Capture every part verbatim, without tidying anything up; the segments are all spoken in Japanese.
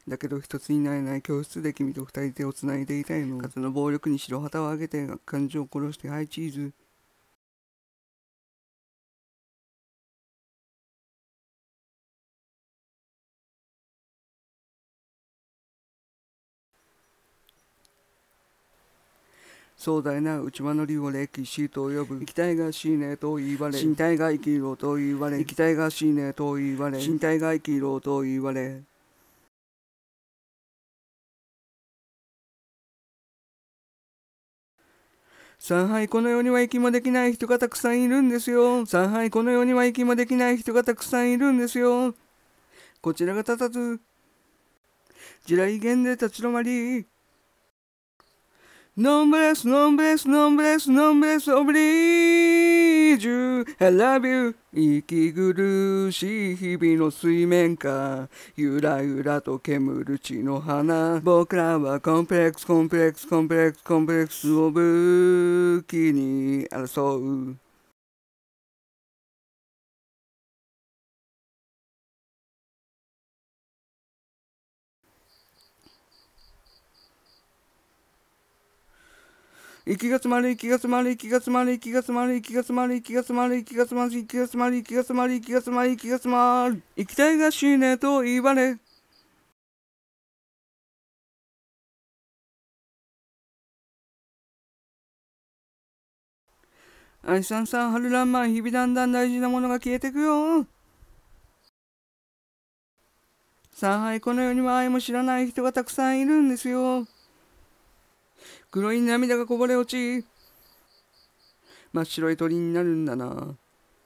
だけど一つになれない教室で君と二人手をつないでいたいの。風の暴力に白旗を上げて感情を殺してはいチーズ。壮大な内輪の竜を歴史と呼ぶ。生きたいが死ねと言われ、身体が生きろと言われ、生きたいが死ねと言われ、身体が生きろと言われ。上海この世には息もできない人がたくさんいるんですよ。上海この世には息もできない人がたくさんいるんですよ。こちらが立たず地雷原で立ち止まり、ノンブレスノンブレスノンブレスノンブレスオブリージュ I love you 息苦しい日々の水面下、ゆらゆらと煙る血の花。僕らはコンプレックスコンプレックスコンプレックスコンプレックスを武器に争う。息が詰まる息が詰まる息が詰まる息が詰まる息が詰まる息が詰まる息が詰まる息が詰まる息が詰まる息が詰まる息が詰まる。生きたいが死ねと言われ、愛さんさん春らんまん、日々だんだん大事なものが消えてくよ。上海この世には愛も知らない人がたくさんいるんですよ。黒い涙がこぼれ落ち、真っ白い鳥になるんだな。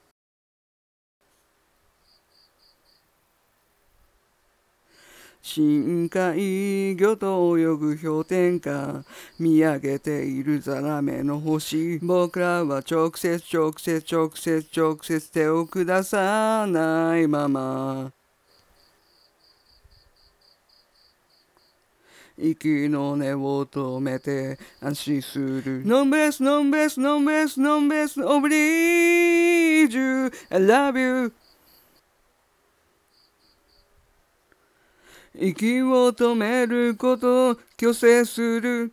深海魚と泳ぐ氷点下、見上げているザラメの星。僕らは直接直接直接直接手を下さないまま、息の根を止めて安心する。ノンベースノンベースノンベースノンベースオブリージュ I love you。息を止めることを強制する。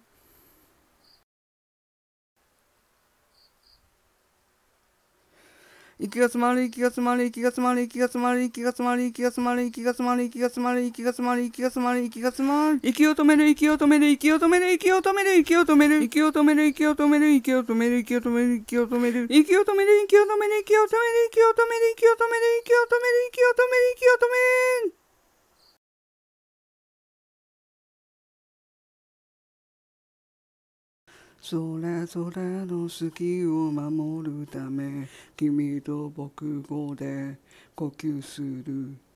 息が詰まる息が詰まる息が詰まる息が詰まる息が詰まる息が詰まる息が詰まる息が詰まる息が詰まる息が詰まる息が詰まる。息を止める息を止める息を止める息を止める息を止める息を止める息を止める息を止める息を止める息を止める息を止める息を止める息を止める息を止める息を止める息を止める息を止める息を止める。それぞれの好きを守るため、君と僕語で呼吸する。